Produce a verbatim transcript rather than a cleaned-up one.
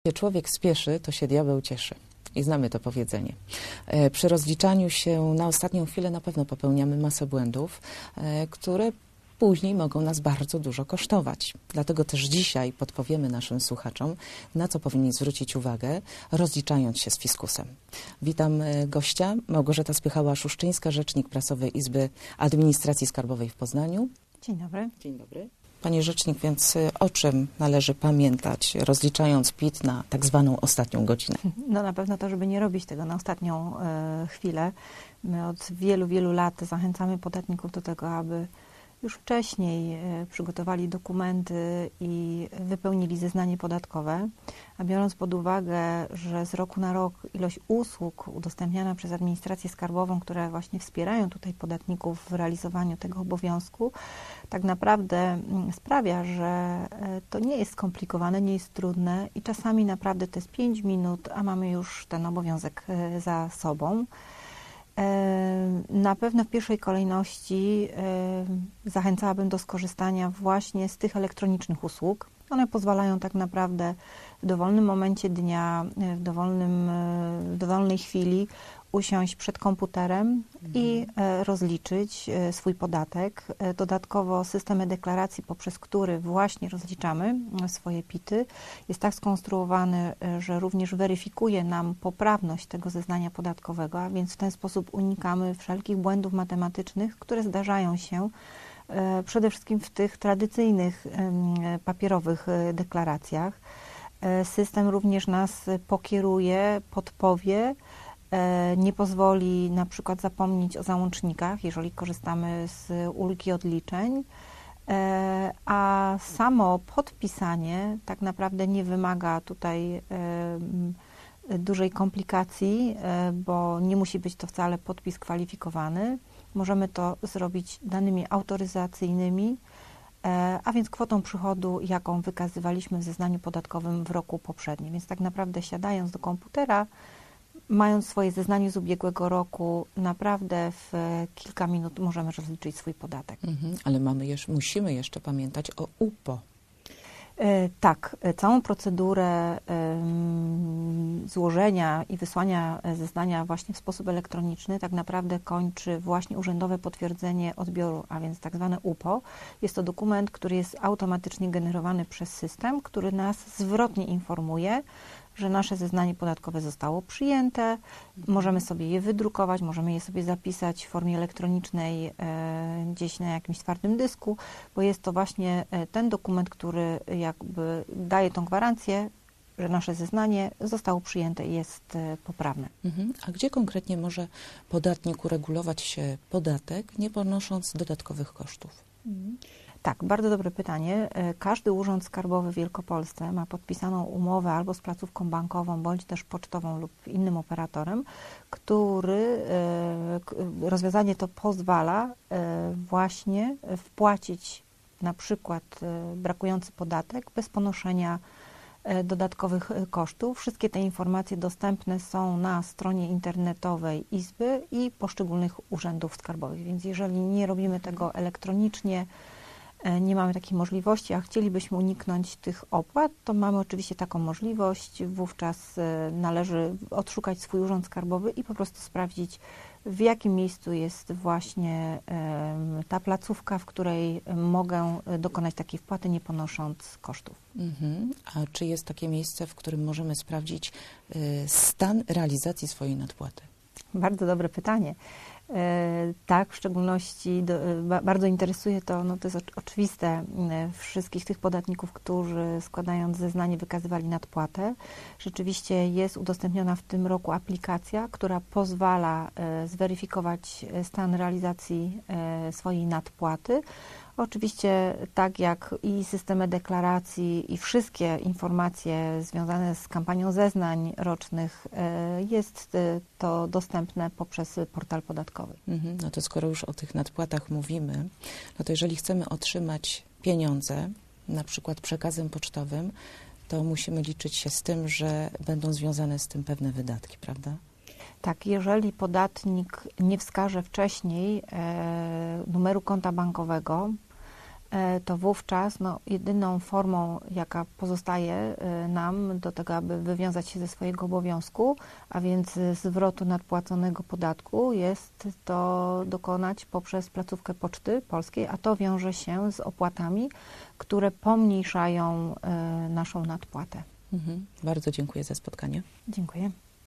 Gdzie człowiek spieszy, to się diabeł cieszy. I znamy to powiedzenie. E, przy rozliczaniu się na ostatnią chwilę na pewno popełniamy masę błędów, e, które później mogą nas bardzo dużo kosztować. Dlatego też dzisiaj podpowiemy naszym słuchaczom, na co powinni zwrócić uwagę, rozliczając się z fiskusem. Witam e, gościa, Małgorzata Spychała-Szuszczyńska, rzecznik prasowy Izby Administracji Skarbowej w Poznaniu. Dzień dobry. Dzień dobry. Pani rzecznik, więc o czym należy pamiętać, rozliczając P I T na tak zwaną ostatnią godzinę? No na pewno to, żeby nie robić tego na ostatnią e, chwilę. My od wielu, wielu lat zachęcamy podatników do tego, aby już wcześniej e, przygotowali dokumenty i wypełnili zeznanie podatkowe. A biorąc pod uwagę, że z roku na rok ilość usług udostępniana przez administrację skarbową, które właśnie wspierają tutaj podatników w realizowaniu tego obowiązku, tak naprawdę sprawia, że to nie jest skomplikowane, nie jest trudne i czasami naprawdę to jest pięć minut, a mamy już ten obowiązek za sobą. Na pewno w pierwszej kolejności zachęcałabym do skorzystania właśnie z tych elektronicznych usług. One pozwalają tak naprawdę w dowolnym momencie dnia, w, dowolnym, w dowolnej chwili usiąść przed komputerem i rozliczyć swój podatek. Dodatkowo system e-deklaracji, poprzez który właśnie rozliczamy swoje P I T-y, jest tak skonstruowany, że również weryfikuje nam poprawność tego zeznania podatkowego, a więc w ten sposób unikamy wszelkich błędów matematycznych, które zdarzają się przede wszystkim w tych tradycyjnych papierowych deklaracjach. System również nas pokieruje, podpowie, nie pozwoli na przykład zapomnieć o załącznikach, jeżeli korzystamy z ulgi odliczeń, a samo podpisanie tak naprawdę nie wymaga tutaj dużej komplikacji, bo nie musi być to wcale podpis kwalifikowany. Możemy to zrobić danymi autoryzacyjnymi, a więc kwotą przychodu, jaką wykazywaliśmy w zeznaniu podatkowym w roku poprzednim. Więc tak naprawdę siadając do komputera, mając swoje zeznanie z ubiegłego roku, naprawdę w kilka minut możemy rozliczyć swój podatek. Mhm, ale mamy jeszcze, musimy jeszcze pamiętać o U P O. E, tak, całą procedurę e, złożenia i wysłania zeznania właśnie w sposób elektroniczny tak naprawdę kończy właśnie urzędowe potwierdzenie odbioru, a więc tak zwane U P O. Jest to dokument, który jest automatycznie generowany przez system, który nas zwrotnie informuje, że nasze zeznanie podatkowe zostało przyjęte, możemy sobie je wydrukować, możemy je sobie zapisać w formie elektronicznej e, gdzieś na jakimś twardym dysku, bo jest to właśnie ten dokument, który jakby daje tą gwarancję, że nasze zeznanie zostało przyjęte i jest e, poprawne. Mhm. A gdzie konkretnie może podatnik uregulować się podatek, nie ponosząc dodatkowych kosztów? Mhm. Tak, bardzo dobre pytanie. Każdy urząd skarbowy w Wielkopolsce ma podpisaną umowę albo z placówką bankową, bądź też pocztową lub innym operatorem, który rozwiązanie to pozwala właśnie wpłacić na przykład brakujący podatek bez ponoszenia dodatkowych kosztów. Wszystkie te informacje dostępne są na stronie internetowej Izby i poszczególnych urzędów skarbowych, więc jeżeli nie robimy tego elektronicznie, nie mamy takiej możliwości, a chcielibyśmy uniknąć tych opłat, to mamy oczywiście taką możliwość. Wówczas należy odszukać swój urząd skarbowy i po prostu sprawdzić, w jakim miejscu jest właśnie ta placówka, w której mogę dokonać takiej wpłaty, nie ponosząc kosztów. Mhm. A czy jest takie miejsce, w którym możemy sprawdzić stan realizacji swojej nadpłaty? Bardzo dobre pytanie. Tak, w szczególności do, bardzo interesuje to, no to jest oczywiste, wszystkich tych podatników, którzy składając zeznanie wykazywali nadpłatę. Rzeczywiście jest udostępniona w tym roku aplikacja, która pozwala zweryfikować stan realizacji swojej nadpłaty. Oczywiście tak jak i system e-deklaracji i wszystkie informacje związane z kampanią zeznań rocznych, jest to dostępne poprzez portal podatkowy. Mhm. No to skoro już o tych nadpłatach mówimy, no to jeżeli chcemy otrzymać pieniądze, na przykład przekazem pocztowym, to musimy liczyć się z tym, że będą związane z tym pewne wydatki, prawda? Tak, jeżeli podatnik nie wskaże wcześniej e, numeru konta bankowego, to wówczas no, jedyną formą, jaka pozostaje nam do tego, aby wywiązać się ze swojego obowiązku, a więc zwrotu nadpłaconego podatku, jest to dokonać poprzez placówkę Poczty Polskiej, a to wiąże się z opłatami, które pomniejszają naszą nadpłatę. Mhm. Bardzo dziękuję za spotkanie. Dziękuję.